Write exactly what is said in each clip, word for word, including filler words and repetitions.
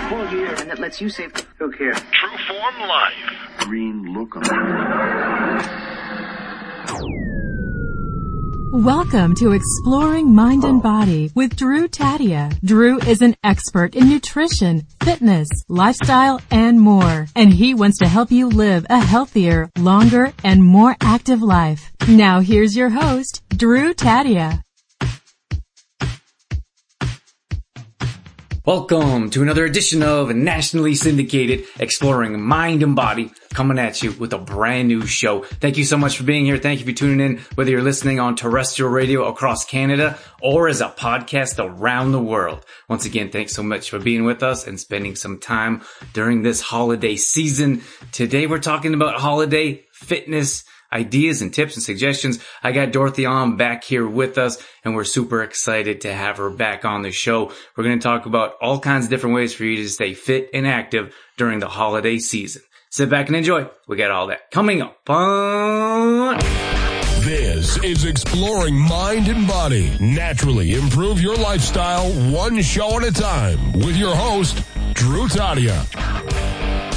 full year and that lets you save. Who cares? True Form Life. Green lookum. Welcome to Exploring Mind and Body with Drew Tadia. Drew is an expert in nutrition, fitness, lifestyle, and more. And he wants to help you live a healthier, longer, and more active life. Now here's your host, Drew Tadia. Welcome to another edition of nationally syndicated Exploring Mind and Body, coming at you with a brand new show. Thank you so much for being here. Thank you for tuning in, whether you're listening on terrestrial radio across Canada or as a podcast around the world. Once again, thanks so much for being with us and spending some time during this holiday season. Today we're talking about holiday fitness ideas and tips and suggestions. I got Dorothy on back here with us, and we're super excited to have her back on the show. We're going to talk about all kinds of different ways for you to stay fit and active during the holiday season. Sit back and enjoy. We got all that coming up on... This is Exploring Mind and Body. Naturally improve your lifestyle one show at a time with your host, Drew Tadia.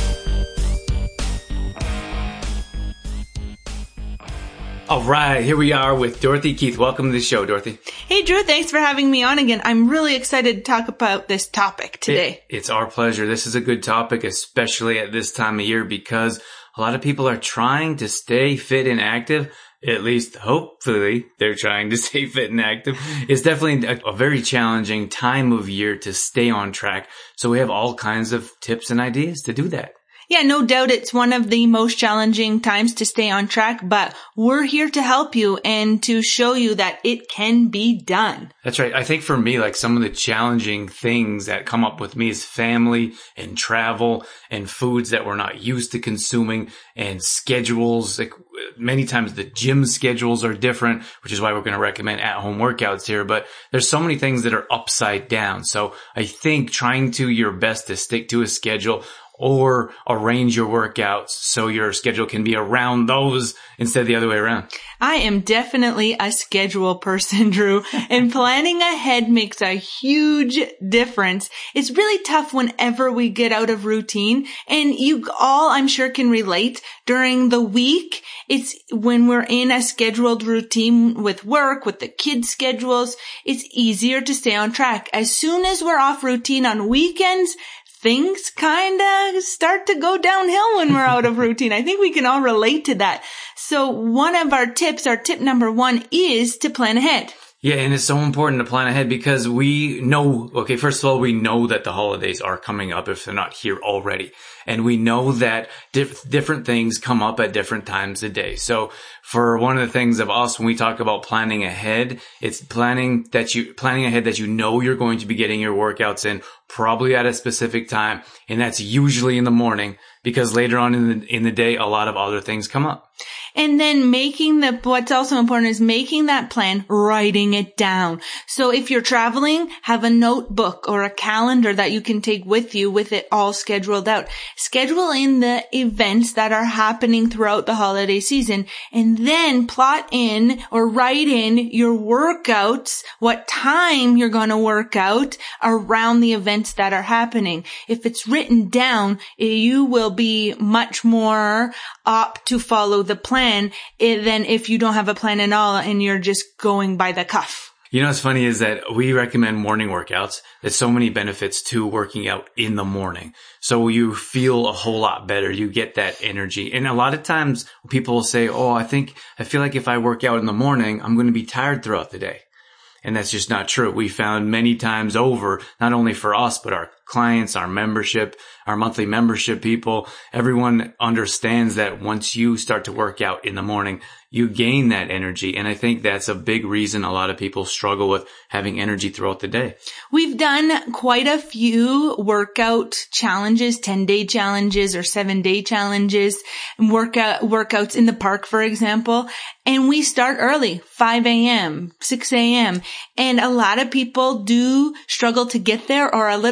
All right, here we are with Dorothy Keith. Welcome to the show, Dorothy. Hey, Drew, thanks for having me on again. I'm really excited to talk about this topic today. It, it's our pleasure. This is a good topic, especially at this time of year, because a lot of people are trying to stay fit and active. At least, hopefully, they're trying to stay fit and active. It's definitely a, a very challenging time of year to stay on track. So we have all kinds of tips and ideas to do that. Yeah, no doubt it's one of the most challenging times to stay on track, but we're here to help you and to show you that it can be done. That's right. I think for me, like some of the challenging things that come up with me is family and travel and foods that we're not used to consuming and schedules. Like many times the gym schedules are different, which is why we're going to recommend at-home workouts here. But there's so many things that are upside down. So I think trying to your best to stick to a schedule or arrange your workouts so your schedule can be around those instead of the other way around. I am definitely a schedule person, Drew, and planning ahead makes a huge difference. It's really tough whenever we get out of routine, and you all, I'm sure, can relate. During the week, it's when we're in a scheduled routine with work, with the kids' schedules, it's easier to stay on track. As soon as we're off routine on weekends, things kind of start to go downhill when we're out of routine. I think we can all relate to that. So one of our tips, our tip number one, is to plan ahead. Yeah, and it's so important to plan ahead because we know, okay, first of all, we know that the holidays are coming up if they're not here already. And we know that diff- different things come up at different times of day. So for one of the things of us, when we talk about planning ahead, it's planning that you, planning ahead that you know you're going to be getting your workouts in probably at a specific time. And that's usually in the morning because later on in the, in the day, a lot of other things come up. And then making the, what's also important is making that plan, writing it down. So if you're traveling, have a notebook or a calendar that you can take with you with it all scheduled out. Schedule in the events that are happening throughout the holiday season and then plot in or write in your workouts, what time you're going to work out around the events that are happening. If it's written down, you will be much more apt to follow the plan than if you don't have a plan at all and you're just going by the cuff. You know what's funny is that we recommend morning workouts. There's so many benefits to working out in the morning. So you feel a whole lot better. You get that energy. And a lot of times people will say, oh, I think, I feel like if I work out in the morning, I'm going to be tired throughout the day. And that's just not true. We found many times over, not only for us, but our clients, our membership, our monthly membership people, everyone understands that once you start to work out in the morning, you gain that energy. And I think that's a big reason a lot of people struggle with having energy throughout the day. We've done quite a few workout challenges, ten-day challenges or seven-day challenges, workout workouts in the park, for example. And we start early, five a.m., six a.m. And a lot of people do struggle to get there or are a little bit hesitant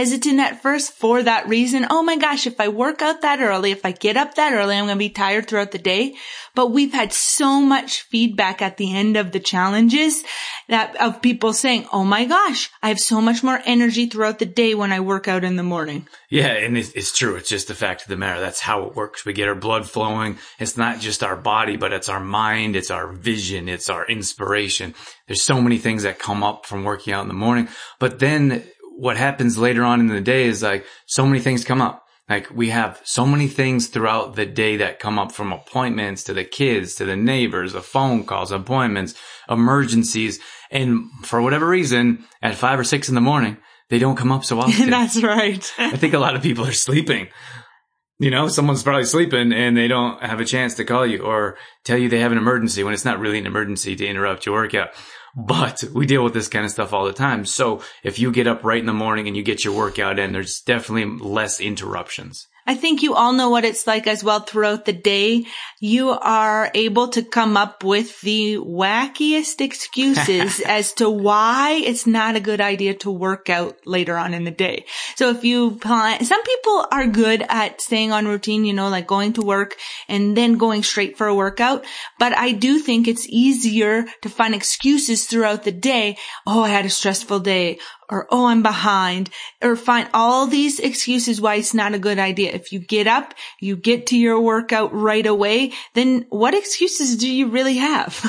hesitant at first for that reason. Oh my gosh, if I work out that early, if I get up that early, I'm going to be tired throughout the day. But we've had so much feedback at the end of the challenges that of people saying, oh my gosh, I have so much more energy throughout the day when I work out in the morning. Yeah, and it's, it's true. It's just the fact of the matter. That's how it works. We get our blood flowing. It's not just our body, but it's our mind. It's our vision. It's our inspiration. There's so many things that come up from working out in the morning. But then what happens later on in the day is like so many things come up. Like we have so many things throughout the day that come up, from appointments to the kids, to the neighbors, the phone calls, appointments, emergencies. And for whatever reason, at five or six in the morning, they don't come up so often. That's right. I think a lot of people are sleeping. You know, someone's probably sleeping and they don't have a chance to call you or tell you they have an emergency when it's not really an emergency to interrupt your workout. But we deal with this kind of stuff all the time. So if you get up right in the morning and you get your workout in, there's definitely less interruptions. I think you all know what it's like as well throughout the day. You are able to come up with the wackiest excuses as to why it's not a good idea to work out later on in the day. So if you plan, some people are good at staying on routine, you know, like going to work and then going straight for a workout. But I do think it's easier to find excuses throughout the day. Oh, I had a stressful day. Or, oh, I'm behind, or find all these excuses why it's not a good idea. If you get up, you get to your workout right away, then what excuses do you really have?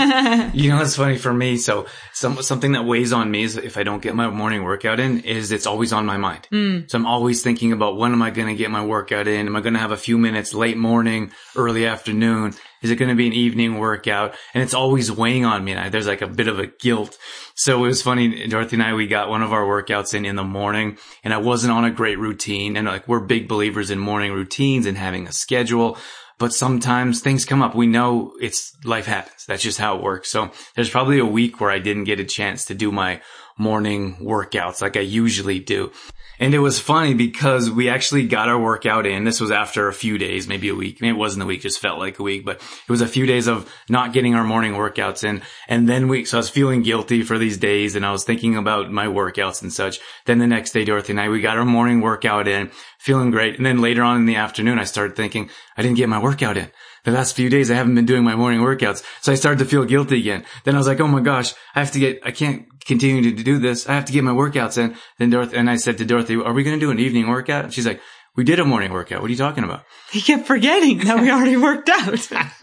You know, it's funny for me. So some, something that weighs on me is if I don't get my morning workout in is it's always on my mind. Mm. So I'm always thinking about when am I going to get my workout in? Am I going to have a few minutes late morning, early afternoon? Is it going to be an evening workout? And it's always weighing on me. And I, there's like a bit of a guilt. So it was funny. Dorothy and I, we got one of our workouts in in the morning and I wasn't on a great routine. And like, we're big believers in morning routines and having a schedule. But sometimes things come up. We know it's life happens. That's just how it works. So there's probably a week where I didn't get a chance to do my morning workouts like I usually do. And it was funny because we actually got our workout in. This was after a few days, maybe a week. Maybe it wasn't a week, just felt like a week, but it was a few days of not getting our morning workouts in. And then we, so I was feeling guilty for these days and I was thinking about my workouts and such. Then the next day, Dorothy and I, we got our morning workout in, feeling great. And then later on in the afternoon, I started thinking, I didn't get my workout in. The last few days, I haven't been doing my morning workouts. So I started to feel guilty again. Then I was like, oh my gosh, I have to get, I can't continue to do this. I have to get my workouts in. Then Dorothy, and I said to Dorothy, are we going to do an evening workout? And she's like, we did a morning workout. What are you talking about? He kept forgetting that we already worked out.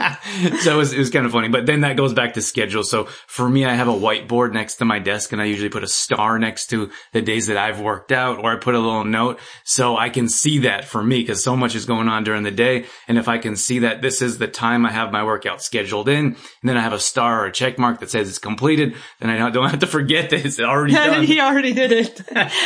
So it was, it was kind of funny, but then that goes back to schedule. So for me, I have a whiteboard next to my desk and I usually put a star next to the days that I've worked out, or I put a little note so I can see that for me because so much is going on during the day. And if I can see that this is the time I have my workout scheduled in, and then I have a star or a check mark that says it's completed, then I don't have to forget that it's already done. He already did it.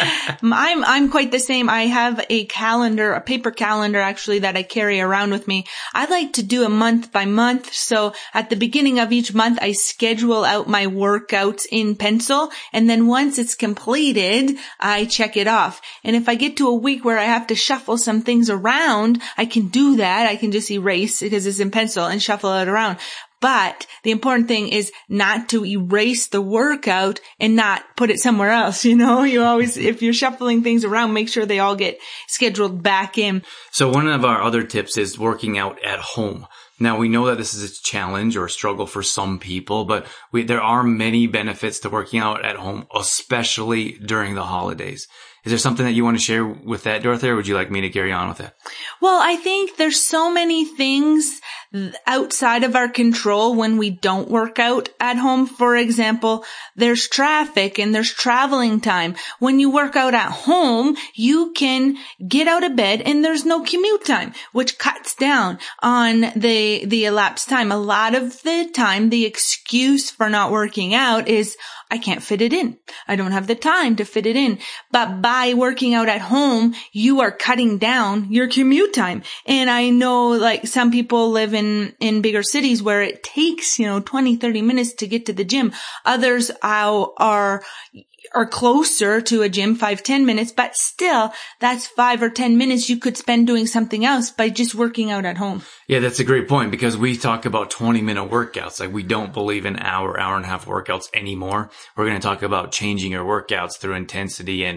I'm, I'm quite the same. I have a calendar, a paper calendar actually that I carry around with me. I like to do a month by month. So at the beginning of each month, I schedule out my workouts in pencil. And then once it's completed, I check it off. And if I get to a week where I have to shuffle some things around, I can do that. I can just erase because it's in pencil and shuffle it around. But the important thing is not to erase the workout and not put it somewhere else. You know, you always, if you're shuffling things around, make sure they all get scheduled back in. So one of our other tips is working out at home. Now, we know that this is a challenge or a struggle for some people, but we, there are many benefits to working out at home, especially during the holidays. Is there something that you want to share with that, Dorothy, or would you like me to carry on with that? Well, I think there's so many things outside of our control when we don't work out at home. For example, there's traffic and there's traveling time. When you work out at home, you can get out of bed and there's no commute time, which cuts down on the, the elapsed time. A lot of the time, the excuse for not working out is, I can't fit it in. I don't have the time to fit it in. But by working out at home, you are cutting down your commute time. And I know like some people live in, in bigger cities where it takes, you know, twenty, thirty minutes to get to the gym. Others are, are, are closer to a gym, five, ten minutes, but still that's five or ten minutes you could spend doing something else by just working out at home. Yeah, that's a great point because we talk about twenty minute workouts. Like we don't believe in hour, hour and a half workouts anymore. We're going to talk about changing your workouts through intensity and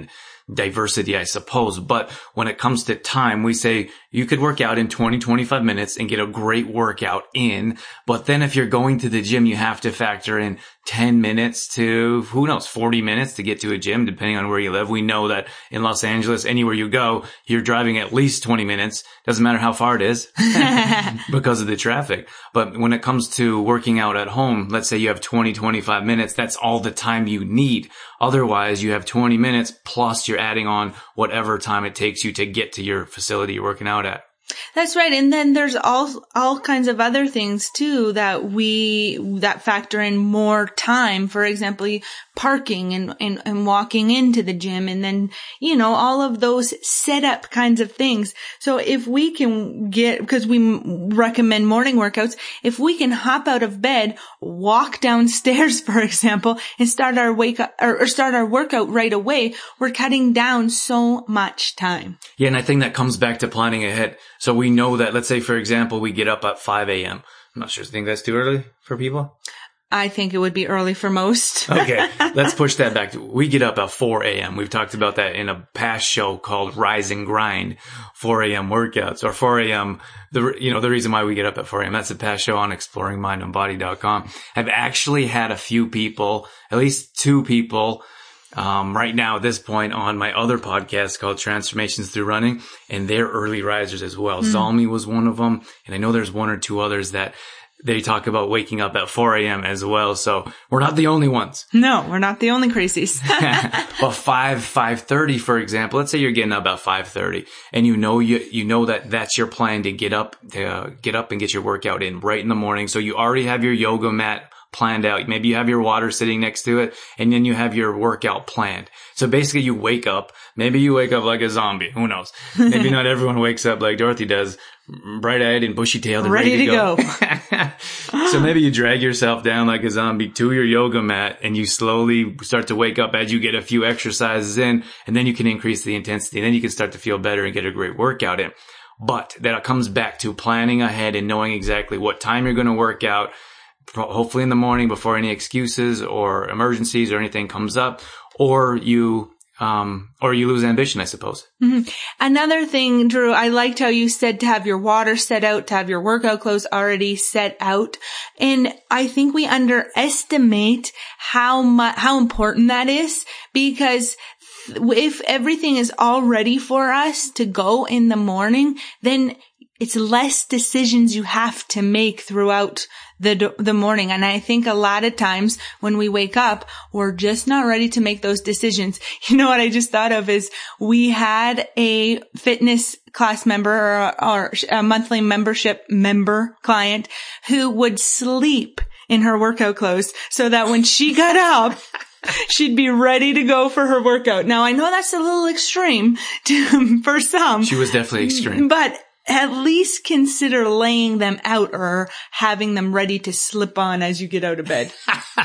diversity, I suppose. But when it comes to time, we say you could work out in twenty, twenty-five minutes and get a great workout in. But then if you're going to the gym, you have to factor in ten minutes to, who knows, forty minutes to get to a gym, depending on where you live. We know that in Los Angeles, anywhere you go, you're driving at least twenty minutes. Doesn't matter how far it is because of the traffic. But when it comes to working out at home, let's say you have twenty, twenty-five minutes, that's all the time you need. Otherwise, you have twenty minutes plus you're adding on whatever time it takes you to get to your facility you're working out at. That's right. And then there's all, all kinds of other things too that we, that factor in more time. For example, parking and, and, and walking into the gym, and then, you know, all of those setup kinds of things. So if we can get, because we recommend morning workouts, if we can hop out of bed, walk downstairs, for example, and start our wake up or, or start our workout right away, we're cutting down so much time. Yeah. And I think that comes back to planning ahead. So we know that, let's say, for example, we get up at five a.m. I'm not sure. I think that's too early for people. I think it would be early for most. Okay. Let's push that back. To, we get up at four a.m. We've talked about that in a past show called Rise and Grind, four a.m. workouts, or four a.m. The, you know, the reason why we get up at four a.m. That's a past show on exploring mind and body dot com. I've actually had a few people, at least two people, Um, right now at this point on my other podcast called Transformations Through Running, and they're early risers as well. Mm. Zalmi was one of them. And I know there's one or two others that they talk about waking up at four a.m. as well. So we're not the only ones. No, we're not the only crazies. But five, five thirty, for example, let's say you're getting up at five thirty and you know, you, you know that that's your plan to get up, to uh, get up and get your workout in right in the morning. So you already have your yoga mat planned out. Maybe you have your water sitting next to it, and then you have your workout planned. So basically you wake up, maybe you wake up like a zombie. Who knows? Maybe not everyone wakes up like Dorothy does, bright-eyed and bushy-tailed and ready, ready to go. go. So maybe you drag yourself down like a zombie to your yoga mat, and you slowly start to wake up as you get a few exercises in, and then you can increase the intensity. And then you can start to feel better and get a great workout in. But that comes back to planning ahead and knowing exactly what time you're going to work out, hopefully in the morning before any excuses or emergencies or anything comes up, or you, um, or you lose ambition, I suppose. Mm-hmm. Another thing, Drew, I liked how you said to have your water set out, to have your workout clothes already set out. And I think we underestimate how much, how important that is, because if everything is all ready for us to go in the morning, then it's less decisions you have to make throughout the the morning. And I think a lot of times when we wake up, we're just not ready to make those decisions. You know what I just thought of is we had a fitness class member or, or a monthly membership member client who would sleep in her workout clothes so that when she got up, she'd be ready to go for her workout. Now, I know that's a little extreme to, for some. She was definitely extreme. But at least consider laying them out or having them ready to slip on as you get out of bed.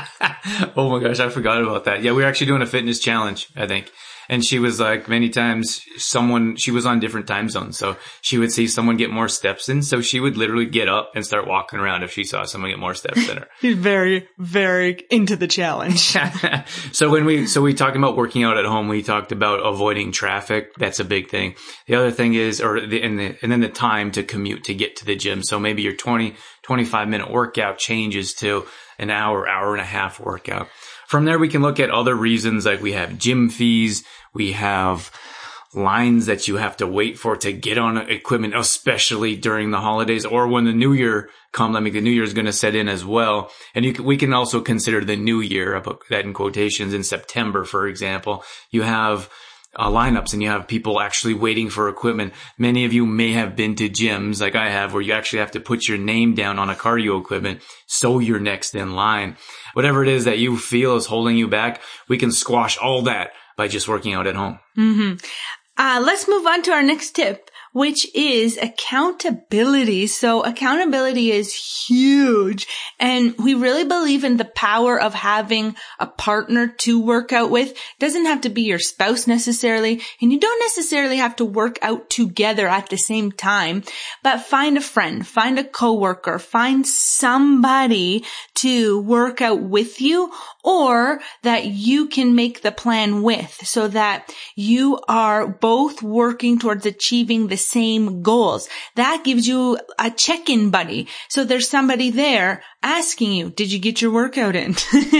Oh my gosh, I forgot about that. Yeah, we were actually doing a fitness challenge, I think. And she was like, many times someone, she was on different time zones. So she would see someone get more steps in. So she would literally get up and start walking around if she saw someone get more steps in her. She's very, very into the challenge. So when we, so we talked about working out at home, we talked about avoiding traffic. That's a big thing. The other thing is, or the, and the, and then the time to commute to get to the gym. So maybe your twenty, twenty-five minute workout changes to an hour, hour and a half workout. From there, we can look at other reasons, like we have gym fees, we have lines that you have to wait for to get on equipment, especially during the holidays or when the new year comes. I mean, the new year is going to set in as well. And you can, we can also consider the new year, I put that in quotations, in September, for example. You have Uh, lineups and you have people actually waiting for equipment. Many of you may have been to gyms like I have where you actually have to put your name down on a cardio equipment so you're next in line. Whatever it is that you feel is holding you back, we can squash all that by just working out at home. Mm-hmm. Uh, let's move on to our next tip. which is accountability. So accountability is huge. And we really believe in the power of having a partner to work out with. It doesn't have to be your spouse necessarily. And you don't necessarily have to work out together at the same time, but find a friend, find a coworker, find somebody to work out with you or that you can make the plan with so that you are both working towards achieving the same goals. That gives you a check-in buddy. So there's somebody there asking you, did you get your workout in?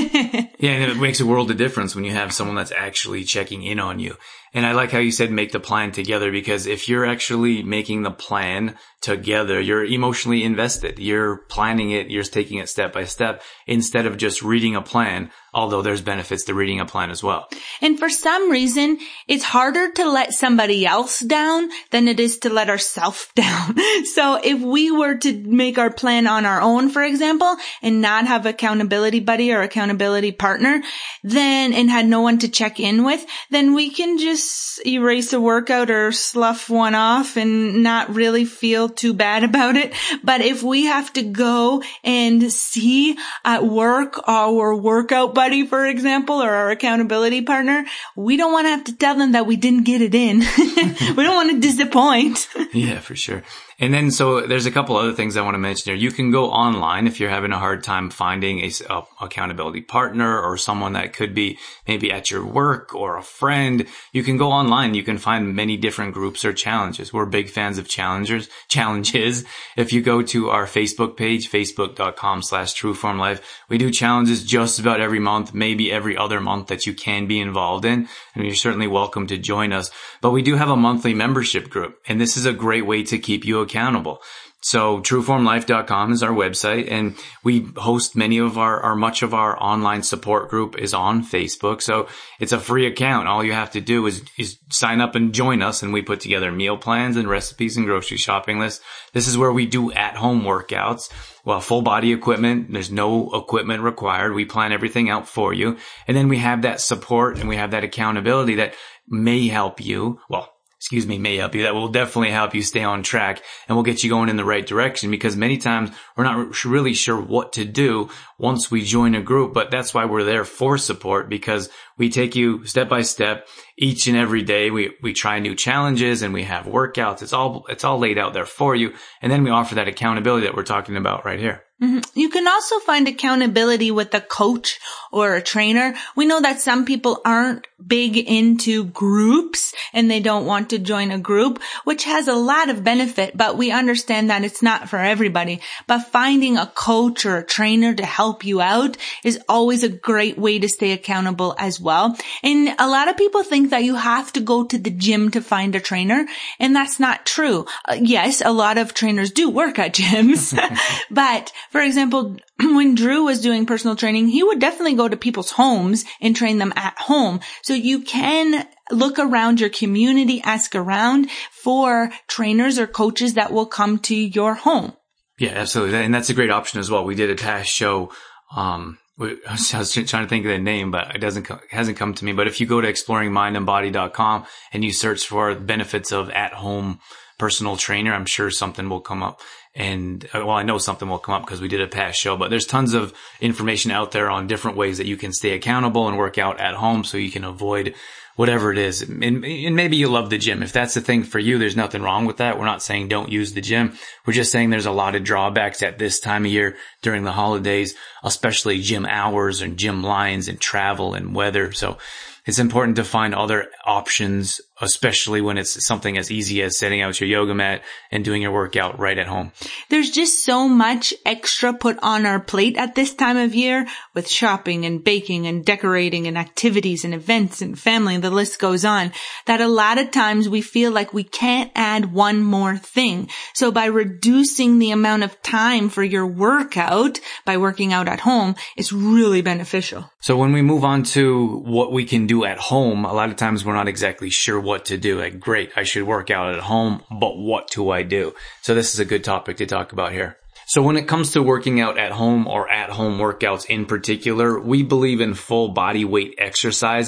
Yeah, and it makes a world of difference when you have someone that's actually checking in on you. And I like how you said make the plan together, because if you're actually making the plan together, you're emotionally invested. You're planning it. You're taking it step by step instead of just reading a plan, although there's benefits to reading a plan as well. And for some reason, it's harder to let somebody else down than it is to let ourselves down. So if we were to make our plan on our own, for example, and not have accountability buddy or accountability partner, then, and had no one to check in with, then we can just erase a workout or slough one off and not really feel too bad about it. But if we have to go and see at work our workout buddy, for example, or our accountability partner, we don't want to have to tell them that we didn't get it in. We don't want to disappoint. Yeah, for sure. And then, so there's a couple other things I want to mention here. You can go online if you're having a hard time finding a, a accountability partner or someone that could be maybe at your work or a friend. You can go online. You can find many different groups or challenges. We're big fans of challengers, challenges. If you go to our Facebook page, facebook.com slash trueformlife, we do challenges just about every month, maybe every other month that you can be involved in. And you're certainly welcome to join us. But we do have a monthly membership group, and this is a great way to keep you accountable. So trueform life dot com is our website, and we host many of our, or much of our online support group is on Facebook. So it's a free account. All you have to do is, is sign up and join us, and we put together meal plans and recipes and grocery shopping lists. This is where we do at-home workouts. Well, full body equipment. There's no equipment required. We plan everything out for you. And then we have that support and we have that accountability that may help you. Well, excuse me, may help you. That will definitely help you stay on track and will get you going in the right direction, because many times we're not really sure what to do once we join a group. But that's why we're there for support, because we take you step by step each and every day. We, we try new challenges and we have workouts. It's all, it's all laid out there for you. And then we offer that accountability that we're talking about right here. Mm-hmm. You can also find accountability with a coach or a trainer. We know that some people aren't big into groups and they don't want to join a group, which has a lot of benefit, but we understand that it's not for everybody. But finding a coach or a trainer to help you out is always a great way to stay accountable as well. And a lot of people think that you have to go to the gym to find a trainer, and that's not true. Uh, yes, a lot of trainers do work at gyms, but for example, when Drew was doing personal training, he would definitely go to people's homes and train them at home. So you can look around your community, ask around for trainers or coaches that will come to your home. Yeah, absolutely. And that's a great option as well. We did a past show. Um, I was trying to think of the name, but it doesn't, it hasn't come to me. But if you go to exploring mind and body dot com and you search for benefits of at-home personal trainer, I'm sure something will come up. And well, I know something will come up because we did a past show, but there's tons of information out there on different ways that you can stay accountable and work out at home so you can avoid whatever it is. And, and maybe you love the gym. If that's the thing for you, there's nothing wrong with that. We're not saying don't use the gym. We're just saying there's a lot of drawbacks at this time of year during the holidays, especially gym hours and gym lines and travel and weather. So it's important to find other options, especially when it's something as easy as setting out your yoga mat and doing your workout right at home. There's just so much extra put on our plate at this time of year with shopping and baking and decorating and activities and events and family, and the list goes on, that a lot of times we feel like we can't add one more thing. So by reducing the amount of time for your workout by working out at home, it's really beneficial. So when we move on to what we can do at home, a lot of times we're not exactly sure what to do. Like, great, I should work out at home, but what do I do? So this is a good topic to talk about here. So when it comes to working out at home or at home workouts in particular, we believe in full body weight exercises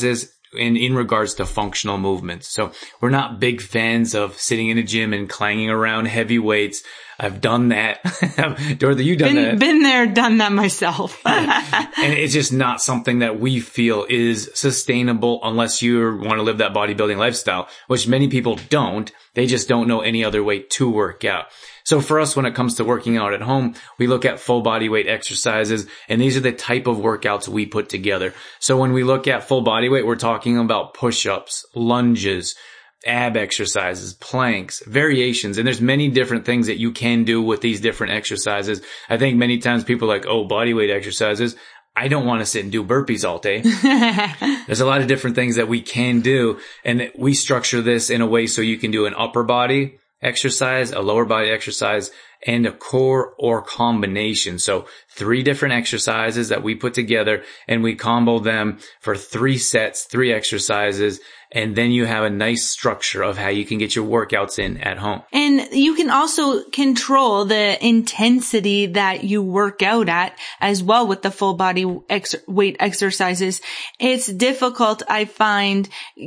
in, in regards to functional movements. So we're not big fans of sitting in a gym and clanging around heavy weights. I've done that. Dorothy, you've done been, that. Been there, done that myself. And it's just not something that we feel is sustainable unless you want to live that bodybuilding lifestyle, which many people don't. They just don't know any other way to work out. So for us, when it comes to working out at home, we look at full body weight exercises, and these are the type of workouts we put together. So when we look at full body weight, we're talking about push-ups, lunges, ab exercises, planks, variations, and there's many different things that you can do with these different exercises. I think many times people are like, oh, body weight exercises. I don't want to sit and do burpees all day. There's a lot of different things that we can do, and we structure this in a way so you can do an upper body exercise, a lower body exercise, and a core or combination. So three different exercises that we put together, and we combo them for three sets, three exercises, and then you have a nice structure of how you can get your workouts in at home. And you can also control the intensity that you work out at as well with the full body ex- weight exercises. It's difficult, I find,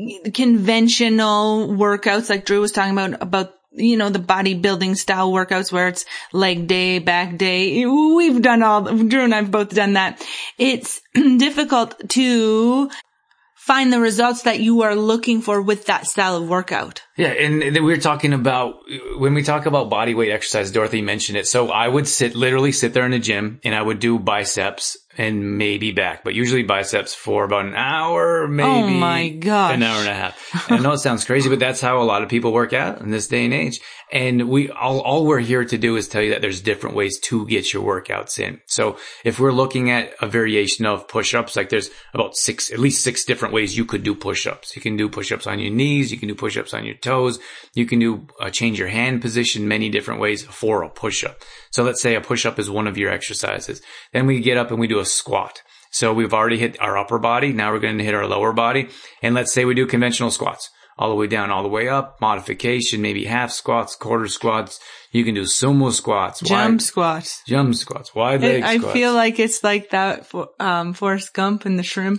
conventional workouts like Drew was talking about, about you know, the bodybuilding style workouts where it's leg day, back day. We've done all, Drew and I've both done that. It's difficult to find the results that you are looking for with that style of workout. Yeah, and we were talking about, when we talk about body weight exercise, Dorothy mentioned it. So I would sit, literally sit there in the gym, and I would do biceps and maybe back, but usually biceps for about an hour, maybe oh my gosh. an hour and a half. I know it sounds crazy, but that's how a lot of people work out in this day and age. And we all, all we're here to do is tell you that there's different ways to get your workouts in. So if we're looking at a variation of push-ups, like there's about six, at least six different ways you could do push-ups. You can do push-ups on your knees. You can do push-ups on your toes. You can do uh, change your hand position, many different ways for a push-up. So let's say a push-up is one of your exercises. Then we get up and we do a squat. So we've already hit our upper body. Now we're going to hit our lower body. And let's say we do conventional squats all the way down, all the way up, modification, maybe half squats, quarter squats. You can do sumo squats, jump wide, squats, jump squats, wide leg I squats. feel like it's like that for, um, Forrest Gump and the shrimp,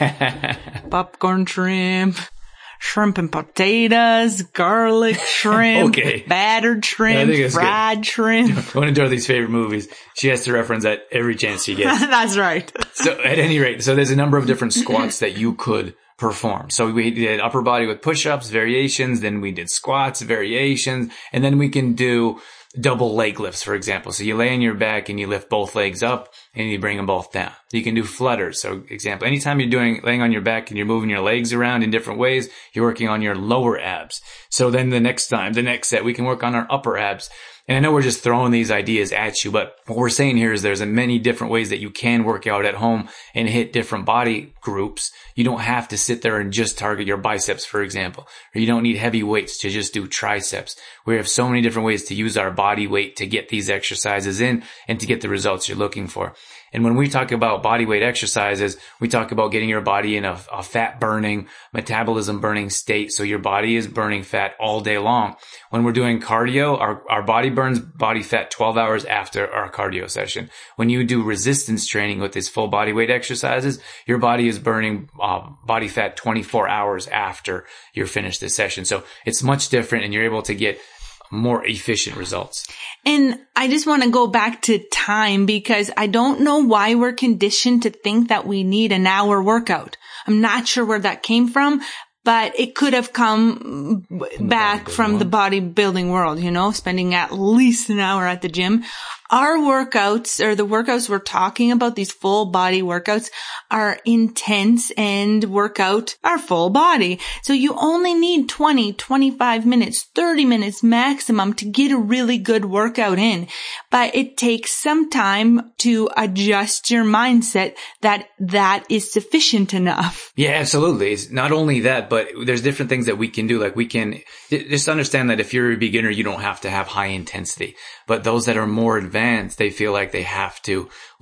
popcorn shrimp. Shrimp and potatoes, garlic shrimp, okay. battered shrimp, fried good. shrimp. One of Dorothy's favorite movies. She has to reference that every chance she gets. That's right. So at any rate, so there's a number of different squats that you could perform. So we did upper body with push-ups, variations, then we did squats, variations, and then we can do double leg lifts, for example. So you lay on your back and you lift both legs up and you bring them both down. You can do flutters. So example, anytime you're doing, laying on your back and you're moving your legs around in different ways, you're working on your lower abs. So then the next time, the next set, we can work on our upper abs. And I know we're just throwing these ideas at you, but what we're saying here is there's a many different ways that you can work out at home and hit different body groups. You don't have to sit there and just target your biceps, for example, or you don't need heavy weights to just do triceps. We have so many different ways to use our body weight to get these exercises in and to get the results you're looking for. And when we talk about body weight exercises, we talk about getting your body in a, a fat burning, metabolism burning state. So your body is burning fat all day long. When we're doing cardio, our, our body burns body fat twelve hours after our cardio session. When you do resistance training with these full body weight exercises, your body is burning uh, body fat twenty-four hours after you're finished this session. So it's much different, and you're able to get more efficient results. And I just want to go back to time, because I don't know why we're conditioned to think that we need an hour workout. I'm not sure where that came from, but it could have come back from the bodybuilding world, you know, spending at least an hour at the gym. Our workouts, or the workouts we're talking about, these full body workouts, are intense and work out our full body. So you only need twenty, twenty-five minutes, thirty minutes maximum to get a really good workout in. But it takes some time to adjust your mindset that that is sufficient enough. Yeah, absolutely. It's not only that, but there's different things that we can do. Like we can just understand that if you're a beginner, you don't have to have high intensity. But those that are more advanced, they feel like they have to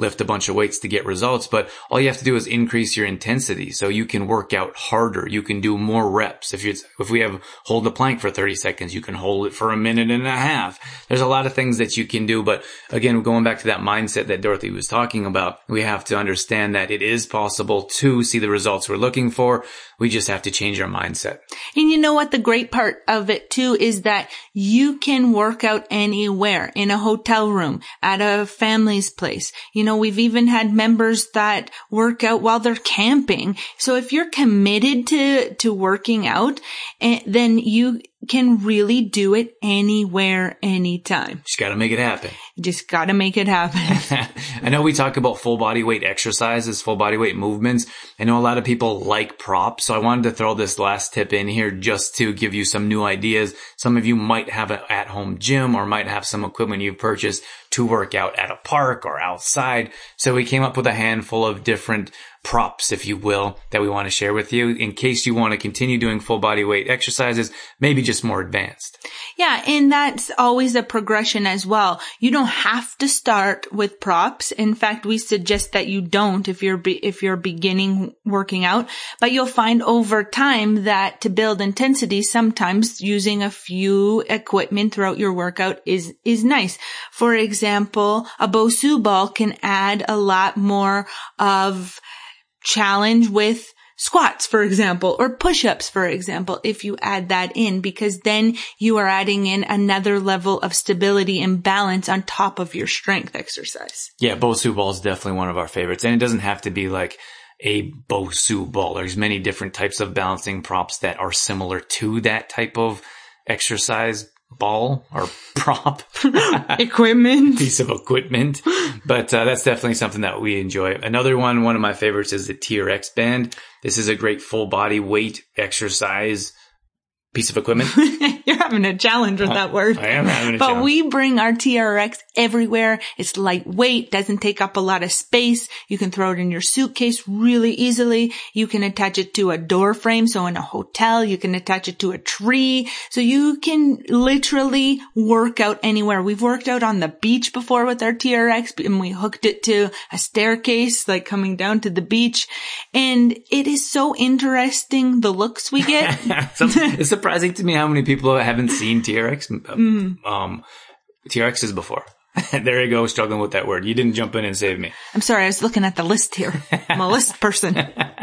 lift a bunch of weights to get results, but all you have to do is increase your intensity so you can work out harder. You can do more reps. If you, if we have hold the plank for thirty seconds, you can hold it for a minute and a half. There's a lot of things that you can do. But again, going back to that mindset that Dorothy was talking about, we have to understand that it is possible to see the results we're looking for. We just have to change our mindset. And you know what? The great part of it too is that you can work out anywhere, in a hotel room, at a family's place. You know, we've even had members that work out while they're camping. So if you're committed to, to working out, then you can really do it anywhere, anytime. Just gotta make it happen. You just gotta make it happen. I know we talk about full body weight exercises, full body weight movements. I know a lot of people like props, so I wanted to throw this last tip in here just to give you some new ideas. Some of you might have an at-home gym or might have some equipment you've purchased to work out at a park or outside. So we came up with a handful of different props, if you will, that we want to share with you in case you want to continue doing full body weight exercises, maybe just more advanced. Yeah, and that's always a progression as well. You don't have to start with props. In fact, we suggest that you don't if you're be- if you're beginning working out, but you'll find over time that to build intensity, sometimes using a few equipment throughout your workout is is nice. For example, a Bosu ball can add a lot more of challenge with squats, for example, or push-ups, for example, if you add that in, because then you are adding in another level of stability and balance on top of your strength exercise. Yeah, Bosu ball is definitely one of our favorites. And it doesn't have to be like a Bosu ball. There's many different types of balancing props that are similar to that type of exercise ball or prop equipment piece of equipment. But uh, that's definitely something that we enjoy. Another one, one of my favorites is the T R X band. This is a great full body weight exercise piece of equipment. You're having a challenge with that word. I am having a but challenge. But we bring our T R X everywhere. It's lightweight, doesn't take up a lot of space. You can throw it in your suitcase really easily. You can attach it to a door frame. So in a hotel, you can attach it to a tree. So you can literally work out anywhere. We've worked out on the beach before with our T R X, and we hooked it to a staircase, like coming down to the beach. And it is so interesting, the looks we get. It's surprising to me how many people haven't seen T R X, mm. um, T R Xs before. There you go, struggling with that word. You didn't jump in and save me. I'm sorry, I was looking at the list here. I'm a list person.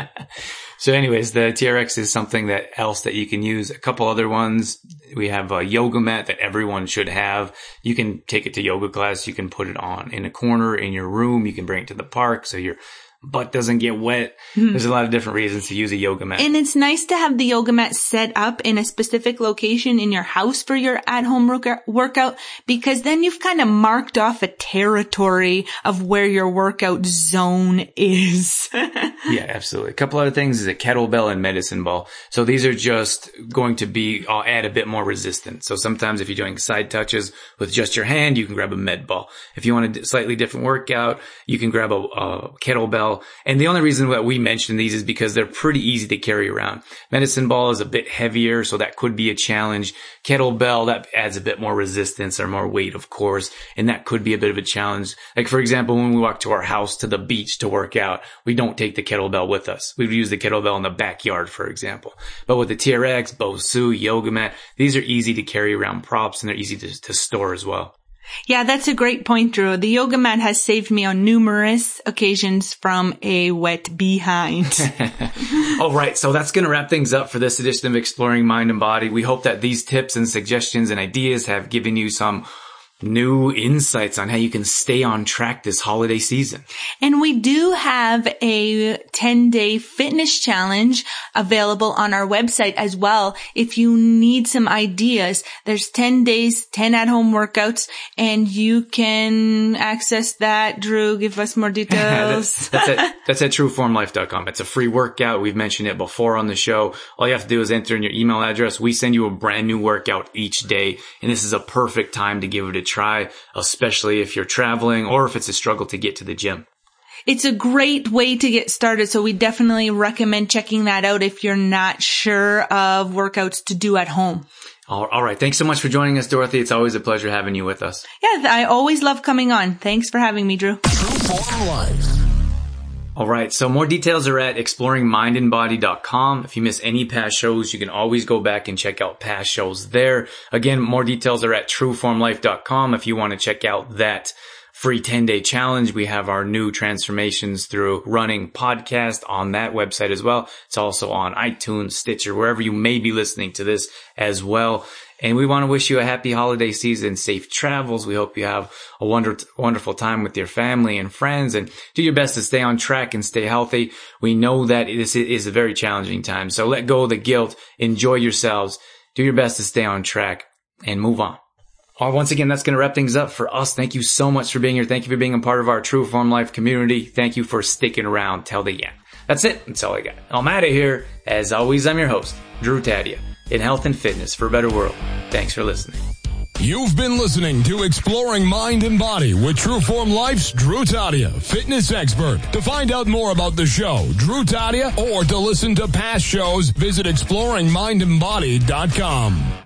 So anyways, the T R X is something that else that you can use. A couple other ones. We have a yoga mat that everyone should have. You can take it to yoga class. You can put it on in a corner in your room. You can bring it to the park so your butt doesn't get wet. Mm. There's a lot of different reasons to use a yoga mat. And it's nice to have the yoga mat set up in a specific location in your house for your at-home workout, because then you've kind of marked off a territory of where your workout zone is. Yeah, absolutely. A couple other things is a kettlebell and medicine ball. So these are just going to be, I'll add a bit more resistance. So sometimes if you're doing side touches with just your hand, you can grab a med ball. If you want a slightly different workout, you can grab a, a kettlebell. And the only reason that we mention these is because they're pretty easy to carry around. Medicine ball is a bit heavier, so that could be a challenge. Kettlebell, that adds a bit more resistance or more weight, of course, and that could be a bit of a challenge. Like, for example, when we walk to our house to the beach to work out, we don't take the kettlebell with us. We would use the kettlebell in the backyard, for example. But with the T R X, Bosu, yoga mat, these are easy to carry around props, and they're easy to, to store as well. Yeah, that's a great point, Drew. The yoga mat has saved me on numerous occasions from a wet behind. All right, so that's going to wrap things up for this edition of Exploring Mind and Body. We hope that these tips and suggestions and ideas have given you some new insights on how you can stay on track this holiday season. And we do have a ten-day fitness challenge available on our website as well. If you need some ideas, there's ten days, ten at-home workouts, and you can access that. Drew, give us more details. that's, that's, at, that's at true form life dot com. It's a free workout. We've mentioned it before on the show. All you have to do is enter in your email address. We send you a brand new workout each day, and this is a perfect time to give it a try, especially if you're traveling or if it's a struggle to get to the gym. It's a great way to get started, so we definitely recommend checking that out if you're not sure of workouts to do at home. All right. Thanks so much for joining us, Dorothy. It's always a pleasure having you with us. Yeah, I always love coming on. Thanks for having me, Drew. Trueform Life. All right. So more details are at exploring mind and body dot com. If you miss any past shows, you can always go back and check out past shows there. Again, more details are at trueform life dot com. If you want to check out that free ten-day challenge, we have our new Transformations Through Running podcast on that website as well. It's also on iTunes, Stitcher, wherever you may be listening to this as well. And we want to wish you a happy holiday season, safe travels. We hope you have a wonder, wonderful time with your family and friends, and do your best to stay on track and stay healthy. We know that this is a very challenging time, so let go of the guilt, enjoy yourselves, do your best to stay on track, and move on. All right, once again, that's going to wrap things up for us. Thank you so much for being here. Thank you for being a part of our Trueform Life community. Thank you for sticking around till the end. That's it. That's all I got. I'm out of here. As always, I'm your host, Drew Tadia, in health and fitness for a better world. Thanks for listening. You've been listening to Exploring Mind and Body with Trueform Life's Drew Tadia, fitness expert. To find out more about the show, Drew Tadia, or to listen to past shows, visit exploring mind and body dot com.